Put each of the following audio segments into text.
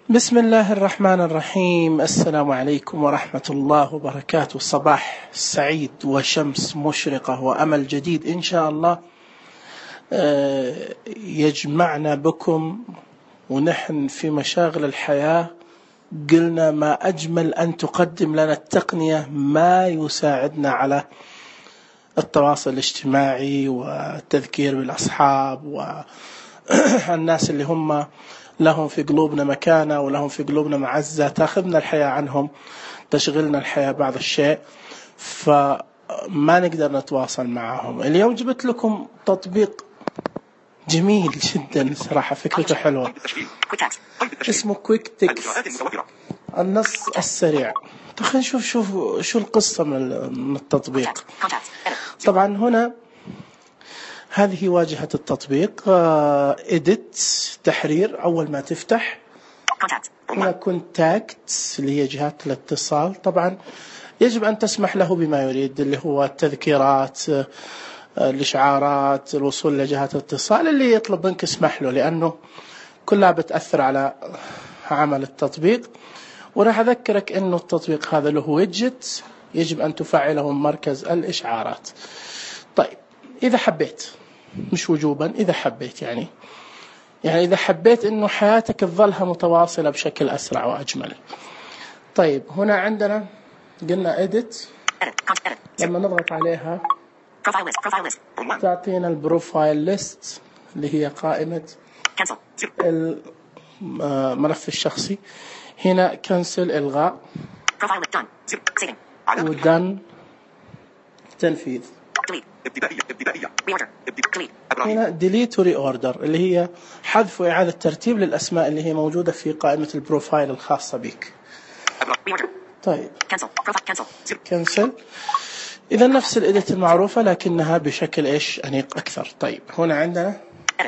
بسم الله الرحمن الرحيم. السلام عليكم ورحمة الله وبركاته. صباح سعيد وشمس مشرقة وأمل جديد إن شاء الله يجمعنا بكم، ونحن في مشاغل الحياة قلنا ما أجمل أن تقدم لنا التقنية ما يساعدنا على التواصل الاجتماعي والتذكير بالأصحاب والناس اللي هم لهم في قلوبنا مكانة ولهم في قلوبنا معزة، تأخذنا الحياة عنهم، تشغلنا الحياة بعض الشيء، فما نقدر نتواصل معهم. اليوم جبت لكم تطبيق جميل جدا صراحة، فكرته حلوة، اسمه كويك تكس، النص السريع. خلينا نشوف شو القصة من التطبيق. طبعا هنا هذه واجهة التطبيق، إديت تحرير. أول ما تفتح هنا كونتاكت اللي هي جهات الاتصال. طبعا يجب أن تسمح له بما يريد، اللي هو التذكيرات، الإشعارات، الوصول لجهات الاتصال، اللي يطلب منك اسمح له، لأنه كلها بتأثر على عمل التطبيق. وراح أذكرك أنه التطبيق هذا له ويدجت يجب أن تفعله من مركز الإشعارات. طيب إذا حبيت، مش وجوبا، إذا حبيت يعني إذا حبيت إنه حياتك تظلها متواصلة بشكل أسرع وأجمل. طيب هنا عندنا قلنا edit، لما نضغط عليها تعطينا البروفايل ليست اللي هي قائمة الملف الشخصي. هنا كنسل إلغاء، ودن تنفيذ. هنا ديليت وري اوردر اللي هي حذف وإعادة ترتيب للأسماء اللي هي موجودة في قائمة البروفايل الخاصة بك. طيب كنسل. إذا نفس الإديت المعروفة لكنها بشكل أنيق أكثر. طيب هنا عندنا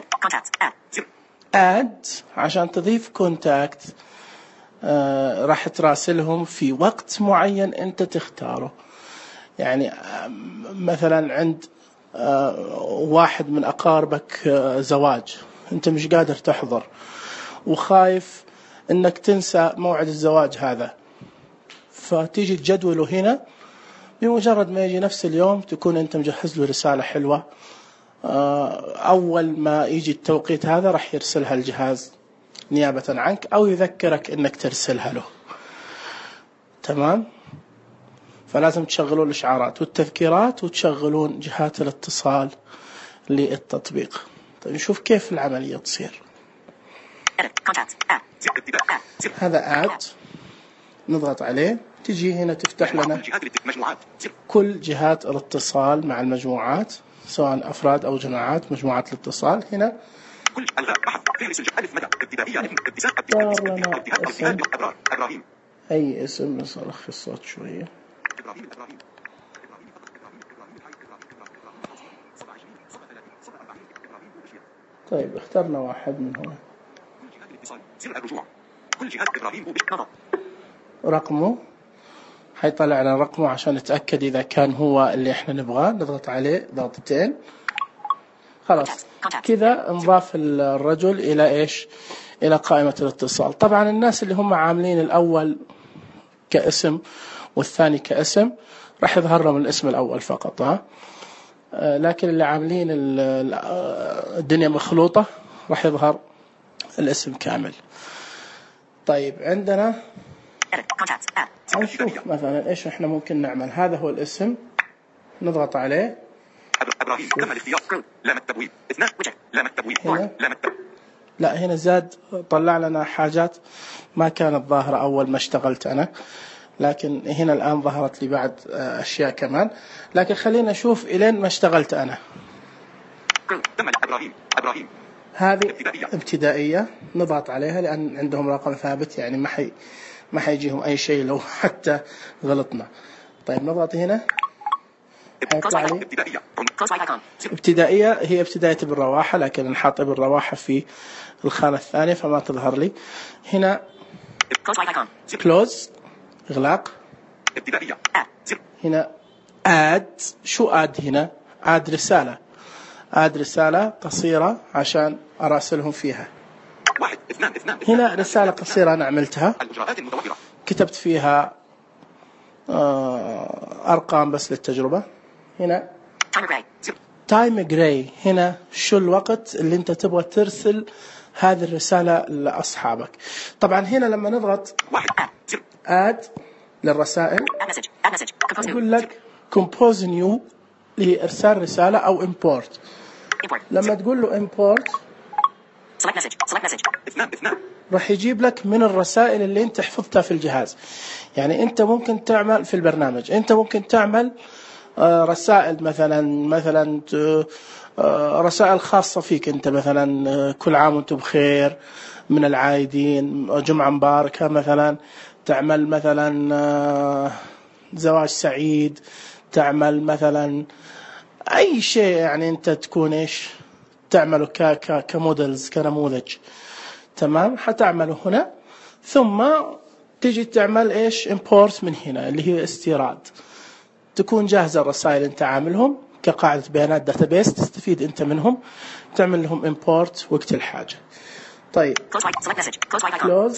add، عشان تضيف كونتاكت راح تراسلهم في وقت معين أنت تختاره. يعني مثلا عند واحد من أقاربك زواج، أنت مش قادر تحضر وخايف أنك تنسى موعد الزواج هذا، فتيجي تجدوله هنا، بمجرد ما يجي نفس اليوم تكون أنت مجهز له رسالة حلوة. أول ما يجي التوقيت هذا راح يرسلها الجهاز نيابة عنك، أو يذكرك أنك ترسلها له. تمام؟ فلازم تشغلون الإشعارات والتذكيرات وتشغلون جهات الاتصال للتطبيق. طيب نشوف كيف العملية تصير. هذا add، نضغط عليه، تجي هنا تفتح لنا كل جهات الاتصال مع المجموعات، سواء أفراد أو جماعات، مجموعات الاتصال. هنا اختار لنا اسم، أي اسم، بس أرخي الصوت شوية. طيب اخترنا واحد من هنا، رقمه، حيطلع لنا رقمه عشان نتأكد إذا كان هو اللي احنا نبغاه. نضغط عليه ضغطتين، خلاص كذا انضاف الرجل إلى إلى قائمة الاتصال. طبعا الناس اللي هم عاملين الأول كاسم والثاني كاسم راح يظهر لهم الاسم الأول فقط، لكن اللي عاملين الدنيا مخلوطة راح يظهر الاسم كامل. طيب عندنا نشوف مثلا إيش إحنا ممكن نعمل. هذا هو الاسم، نضغط عليه. لا هنا زاد، طلع لنا حاجات ما كانت ظاهرة أول ما اشتغلت أنا، لكن هنا الآن ظهرت لي بعد أشياء كمان. لكن خلينا نشوف إلين ما اشتغلت أنا. هذه ابتدائية، نضغط عليها لأن عندهم رقم ثابت، يعني ما حيجيهم أي شيء لو حتى غلطنا. طيب نضغط هنا، هيطلع لي ابتدائية، هي ابتدائية بالرواحة، لكن نحط بالرواحة في الخانة الثانية فما تظهر لي. هنا close، إغلاق. هنا add، شو add هنا؟ add رسالة قصيرة عشان أراسلهم فيها. واحد اثنان اثنان. هنا رسالة قصيرة أنا عملتها، الإجراءات المتوفرة. كتبت فيها أرقام بس للتجربة. هنا تايم جراي، هنا شو الوقت اللي أنت تبغى ترسل هذه الرسالة لأصحابك. طبعا هنا لما نضغط add للرسائل يقول لك compose new لإرسال رسالة أو import. لما تقول له import راح يجيب لك من الرسائل اللي انت حفظتها في الجهاز. يعني انت ممكن تعمل في البرنامج، انت ممكن تعمل رسائل مثلا رسائل خاصة فيك انت، مثلا كل عام وانتم بخير، من العايدين، جمعة مباركة مثلا، تعمل مثلا زواج سعيد، تعمل مثلا اي شيء يعني انت تكون ايش تعمله كمودلز كنموذج. تمام، حتعمله هنا ثم تيجي تعمل ايش امبورت من هنا اللي هي استيراد. تكون جاهزة الرسائل انت عاملهم كقاعدة بيانات داتابيس، تستفيد انت منهم، تعمل لهم امبورت وقت الحاجة. طيب كلوز،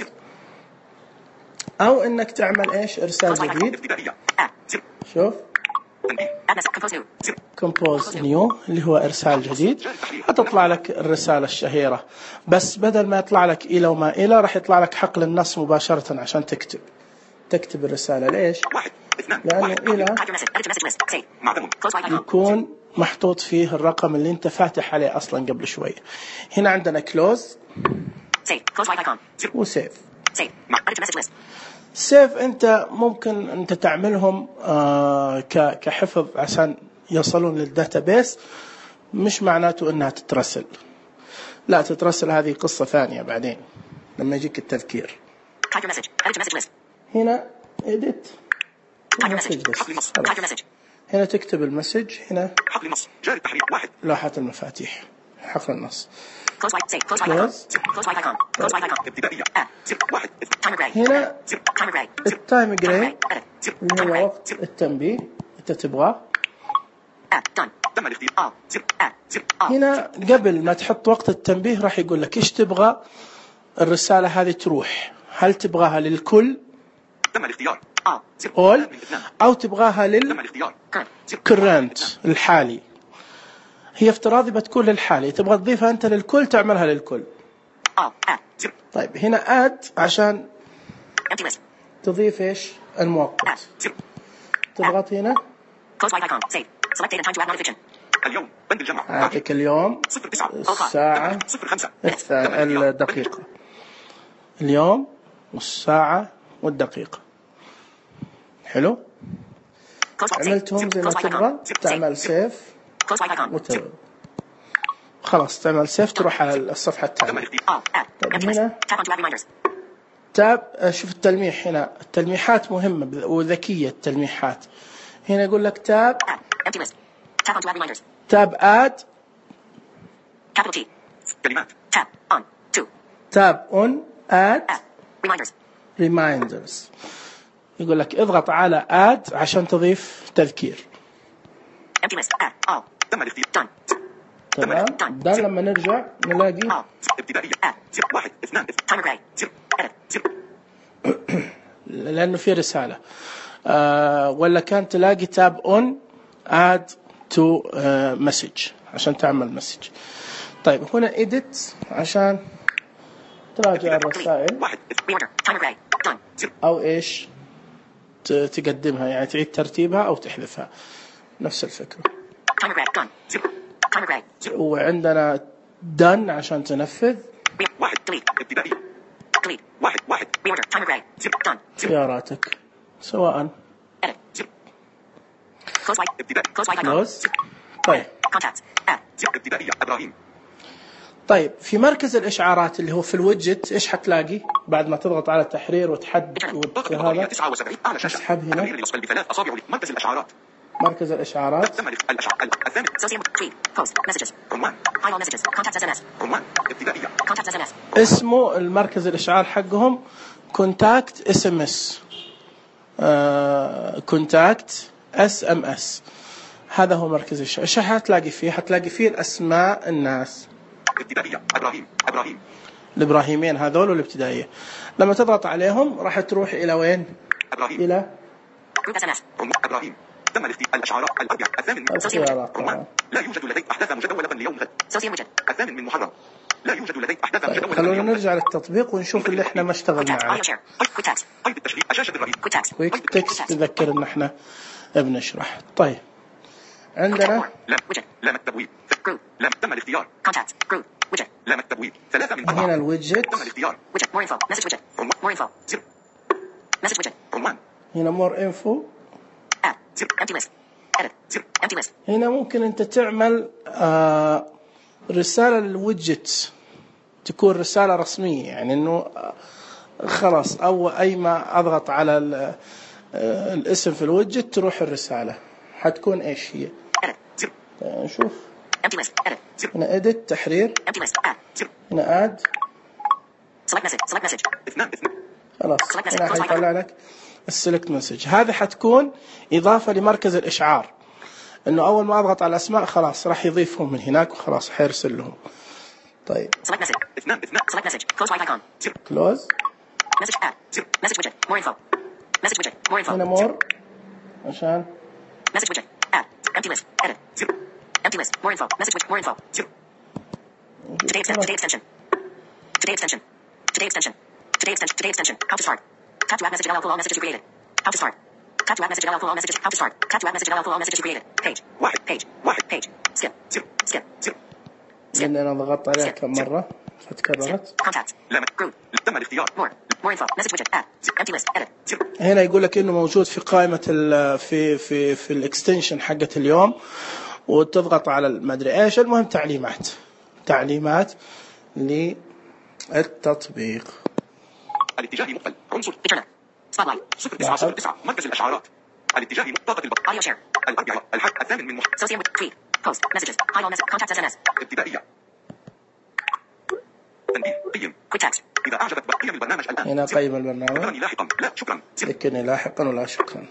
او انك تعمل ايش ارسال جديد. شوف كومبوز نيو اللي هو إرسال جديد، هتطلع لك الرسالة الشهيرة، بس بدل ما يطلع لك إلى وما إلى راح يطلع لك حقل النص مباشرة عشان تكتب الرسالة. ليش؟ لأنه إلى يكون محطوط فيه الرقم اللي أنت فاتح عليه أصلا قبل شوي. هنا عندنا كلوز وسيف. سيف انت ممكن انت تعملهم كحفظ عشان يصلون للداتابيس، مش معناته انها تترسل، لا تترسل هذه قصة ثانية بعدين لما يجيك التذكير. هنا edit هنا تكتب المسج، هنا لوحة المفاتيح حفظ النص. هنا التايم جراي اللي هو وقت التنبيه انت تبغاه. هنا قبل ما تحط وقت التنبيه راح يقول لك ايش تبغى الرسالة هذه تروح، هل تبغاها للكل all او تبغاها للكرنت الحالي. هي افتراضي بتكون للحالي، تبغى تضيفها انت للكل تعملها للكل. طيب هنا add عشان تضيف ايش المؤقت، تضغط هنا اليوم بند الجمع اعطيك اليوم الساعة الدقيقة، اليوم والساعة والدقيقة. حلو، عملتهم زي ما تبغى، تعمل سيف وتبغى خلاص تعمل سيف تروح على الصفحة الثانية. طيب هنا تاب، شوف التلميح هنا، التلميحات مهمة وذكية التلميحات. هنا يقول لك تاب اد كلمات تاب اون اد ريمايندرز. يقول لك اضغط على اد عشان تضيف تذكير. تم الاختيار. تمام، ده لما نرجع نلاقي ابتدائية واحد اثنان لأنه في رسالة ولا كان تلاقي تاب اون اد تو مسج عشان تعمل مسج. طيب هنا edit عشان تراجع الرسائل أو إيش تقدمها، يعني تعيد ترتيبها أو تحذفها، نفس الفكرة. وعندنا done عشان تنفذ. واحد ابتدائي واحد خياراتك سواء close. طيب ابتدائية إبراهيم. طيب في مركز الإشعارات اللي هو في الويدجت إيش حتلاقي بعد ما تضغط على تحرير وتحدد هذا؟ اسحب هنا بثلاث أصابع مركز الإشعارات. مركز الإشعارات اسمه المركز الإشعار حقهم كونتاكت SMS كونتاكت SMS. هذا هو مركز الإشعار. إيش حتلاقي فيه؟ حتلاقي فيه الأسماء الناس. ابتدائية إبراهيم الإبراهيمين هذول والابتدائية. لما تضغط عليهم راح تروح إلى وين؟ إبراهيم. إلى جروب SMS. إبراهيم. تم الإشعارات الأربعة. الثامن من رمان. لا يوجد لديك أحداث مجدولة ليوم غد. الثامن من محرم. لا يوجد لديك أحداث مجدولة. خلونا نرجع للتطبيق ونشوف اللي احنا ما اشتغلنا عليه. قيد التشغيل. شاشة الرئيس. كويك تكست تذكر ان احنا بنشرح. طيب عندنا لام التبويب. لام تم الاختيار. لام التبويب. 3 من 4. هنا الويدجت. تم الاختيار. رمان. هنا مور انفو. هنا ممكن انت تعمل رسالة للويدجت تكون رسالة رسمية، يعني انه خلاص اي ما اضغط على الاسم في الويدجت تروح الرسالة. حتكون ايش هي؟ نشوف هنا edit تحرير، هنا add خلاص هنا حيطلع لك السلكت مسج. هذه حتكون إضافة لمركز الإشعار، إنه أول ما أضغط على الأسماء خلاص راح يضيفهم من هناك وخلاص حيرسل لهم. طيب close هنا more عشان How to start. Tap to add message. Allow for all messages you created. How to start. Tap to add message. Allow for all messages. How to start. Tap to add message. Allow for all messages you created. Page. Page. Skip. لأن أنا ضغطت عليها كم مرة فتكررت. Contact. Group. تم الاختيار. More info. Message widget. Add. Empty list. Edit. هنا يقول لك إنه موجود في قائمة في الإكستنشن حقة اليوم، وتضغط على ما أدري إيش. المهم تعليمات للتطبيق. الاتجاه مقفل. عنصر. Spotlight. 0 مركز الإشعارات. الاتجاه طاقة Audio share. الأربعة. الثامن من Associate with tweet. Post. Messages. Hide all messages. Contacts SMS. ابتدائية. تنبيه. قيم. Quick text. إذا أعجبك قيم البرنامج الآن. هنا قيم البرنامج. ذكرني لاحقا. لا شكرا. ذكرني لاحقا ولا شكرا.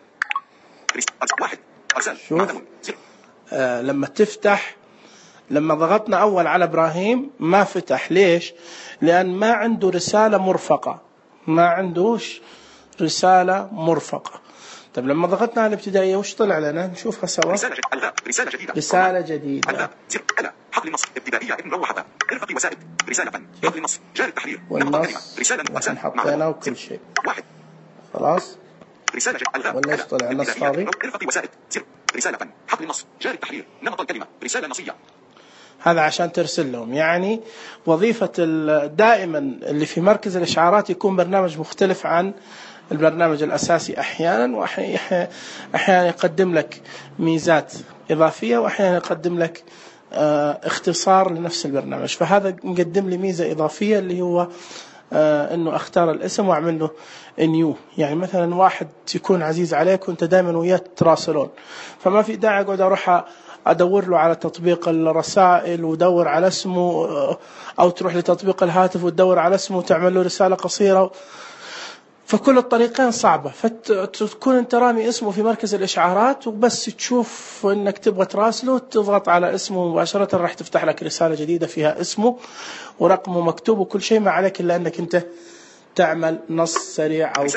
1. أرسال. شوف لما تفتح، لما ضغطنا أول على إبراهيم ما فتح. ليش؟ لأن ما عنده رسالة مرفقة، ما عندوش رسالة مرفقة. طيب لما ضغطنا على الابتدائية وش طلع لنا؟ نشوفها سوا. رسالة جديدة. حقل النص. ابتدائية ابن روحة. ارفقي وسائد. رسالة. حقل النص. جاري التحرير. والنص نحن حطينا وكل شيء. 1. خلاص. رسالة ولا ايش طلع النص فاضي؟ ارفقي وسائد. رسالة. حقل النص. جاري التحرير. نمط الكلمة. رسالة نصية. هذا عشان ترسل لهم. يعني وظيفة دائما اللي في مركز الإشعارات يكون برنامج مختلف عن البرنامج الأساسي أحيانا، وأحيانا يقدم لك ميزات إضافية، وأحيانا يقدم لك اختصار لنفس البرنامج. فهذا مقدم لي ميزة إضافية اللي هو أنه أختار الاسم وأعمل له نيو. يعني مثلا واحد يكون عزيز عليك وأنت دائما وياه تتراسلون، فما في داعي أقعد أروح أدور له على تطبيق الرسائل ودور على اسمه، أو تروح لتطبيق الهاتف وتدور على اسمه وتعمل له رسالة قصيرة. فكل الطريقين صعبة. فتكون أنت رامي اسمه في مركز الإشعارات وبس تشوف أنك تبغى تراسله تضغط على اسمه مباشرة راح تفتح لك رسالة جديدة فيها اسمه ورقمه مكتوب وكل شيء، ما عليك إلا أنك أنت تعمل نص سريع أو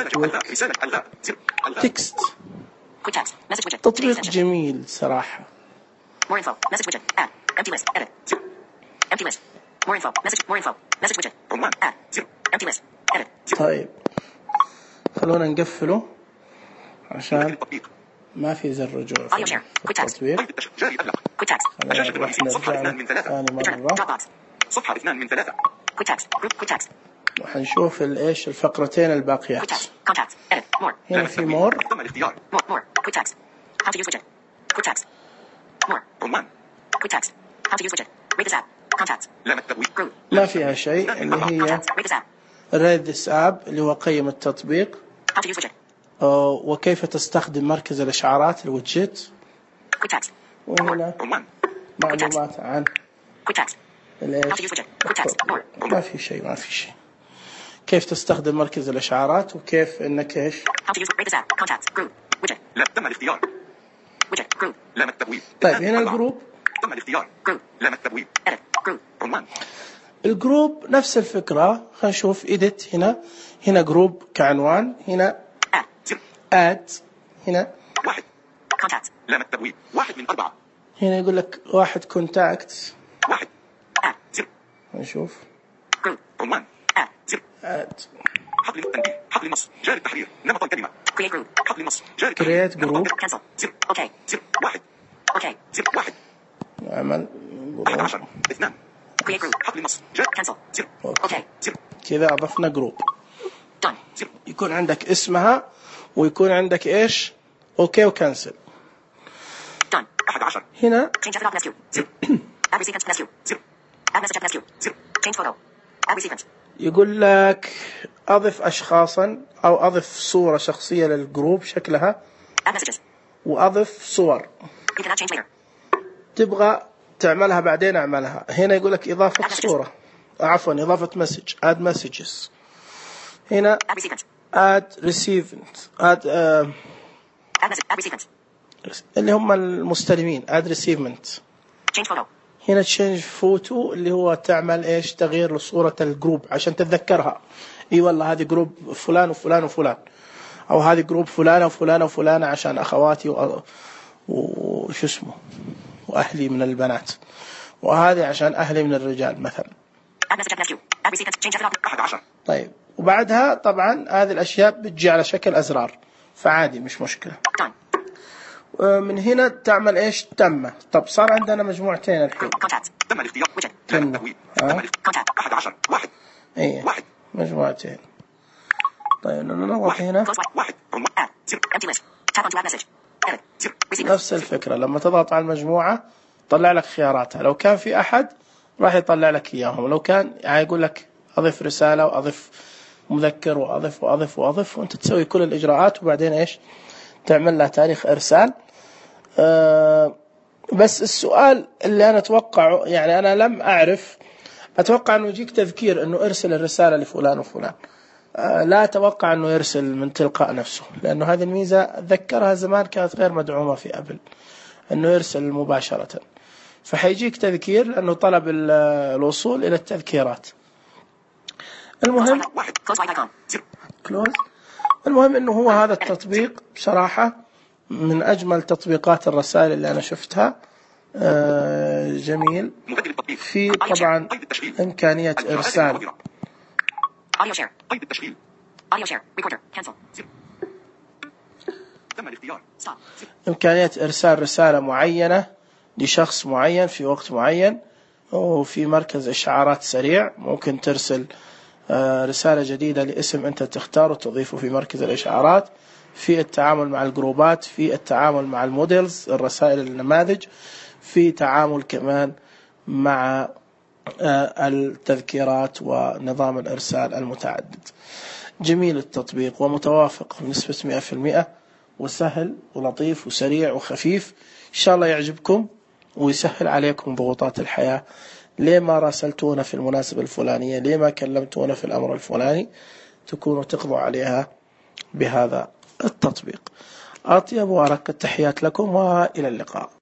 تكست. تطبيق جميل صراحة. More info. Message widget. Add. Empty list. Edit. Empty list. More info. Message widget. Add. Empty list. Edit. طيب خلونا نقفله عشان ما في زر رجوع في التطبيق. Quick text. صفحة 2 من 3. صفحة 2 من 3. Quick text. Quick text. وحنشوف ايش الفقرتين الباقيات. هنا في مور. تم الاختيار. More. Quick text. How to use widget. Quick text. More. رمان. Quick text. How to use widget. Rate this app. Contacts. لام التبويب. ما فيها شيء اللي هي Rate this app اللي هو قيم التطبيق. How to use widget. وكيف تستخدم مركز الإشعارات الويدجت. Quick text. وهنا معلومات عن Quick text. How to use widget. Quick text. More. ما في شيء. كيف تستخدم مركز الإشعارات وكيف إنك إيش. How to use rate this app. Contacts. Group. Widget. لا تم الاختيار. Widget. Group. لام التبويب. طيب هنا الجروب. تم الاختيار. Group. لام التبويب. Edit. Group. رمان. الجروب نفس الفكرة. خلينا نشوف إيديت هنا جروب كعنوان، هنا آد، هنا واحد كونتاكت لام التبويب 1 من 4. هنا يقول لك واحد كونتاكت، واحد زر. نشوف جروب عنوان آد حقل التنبيه، حقل النص، جار التحرير، نمط الكلمة. create group حقل النص، جار create التحرير، group cancel زر اوكي زر واحد اوكي زر واحد نعمل 11 2 create group حقل النص، جار cancel زر اوكي زر. كذا أضفنا جروب. done زر. يكون عندك اسمها ويكون عندك إيش أوكي وكنسل. done 11 هنا change after rescue زر add sequence rescue زر add message rescue زر change photo add sequence. يقول لك أضف أشخاصا أو أضف صورة شخصية للجروب شكلها، add messages وأضف صور. you cannot change later. تبغى تعملها بعدين أعملها. هنا يقول لك إضافة صورة، عفوا إضافة مسج، add messages. هنا add sequence add receivement add message add sequence اللي هم المستلمين add receivement. change photo هنا تشينج فوتو اللي هو تعمل إيش تغيير لصورة الجروب عشان تتذكرها. إي والله هذه جروب فلان وفلان وفلان، أو هذه جروب فلانة وفلانة وفلانة عشان أخواتي وشو اسمه وأهلي من البنات، وهذه عشان أهلي من الرجال مثلا. add message rescue add sequence change after 11. طيب وبعدها طبعا هذه الأشياء بتجي على شكل أزرار، فعادي مش مشكلة. done من هنا تعمل إيش تم. طب صار عندنا مجموعتين الحين. contact تم الاختيار widget تم. تم contact 11 واحد إيه واحد مجموعتين. طيب نضغط هنا واحد عنوان add زر empty list tap on to add message edit زر receive نفس الفكرة. لما تضغط على المجموعة طلع لك خياراتها، لو كان في أحد راح يطلع لك إياهم، لو كان يعني يقول لك أضف رسالة وأضف مذكر وأضف وأضف وأضف، وأنت تسوي كل الإجراءات وبعدين إيش تعمل لها تاريخ إرسال. بس السؤال اللي أنا أتوقعه، يعني أنا لم أعرف، أتوقع أنه يجيك تذكير أنه أرسل الرسالة لفلان وفلان، لا أتوقع أنه يرسل من تلقاء نفسه، لأنه هذه الميزة أتذكرها زمان كانت غير مدعومة في أبل أنه يرسل مباشرة، فحيجيك تذكير لأنه طلب الوصول إلى التذكيرات. المهم المهم أنه هو هذا التطبيق بصراحة من أجمل تطبيقات الرسائل اللي أنا شفتها. جميل. في طبعا إمكانية إرسال audio share قيد التشغيل audio share recorder cancel تم الاختيار stop إمكانية إرسال رسالة معينة لشخص معين في وقت معين، وفي مركز إشعارات سريع ممكن ترسل رسالة جديدة لاسم أنت تختاره تضيفه في مركز الإشعارات، في التعامل مع الجروبات، في التعامل مع الموديلز الرسائل النماذج، في تعامل كمان مع التذكيرات ونظام الإرسال المتعدد. جميل التطبيق ومتوافق بنسبة 100%، وسهل ولطيف وسريع وخفيف. إن شاء الله يعجبكم ويسهل عليكم ضغوطات الحياة. ليه ما راسلتونا في المناسبة الفلانية، ليه ما كلمتونا في الأمر الفلاني، تكونوا تقضوا عليها بهذا التطبيق. أطيب وأرق التحيات لكم وإلى اللقاء.